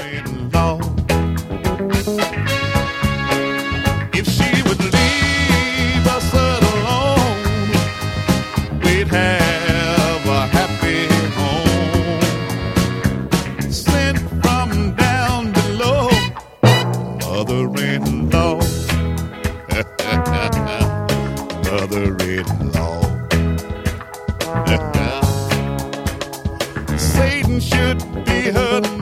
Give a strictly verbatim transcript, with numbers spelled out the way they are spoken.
mother-in-law. If she would leave us alone, we'd have a happy home. Sent from down below, mother-in-law. Mother-in-law. Satan should be her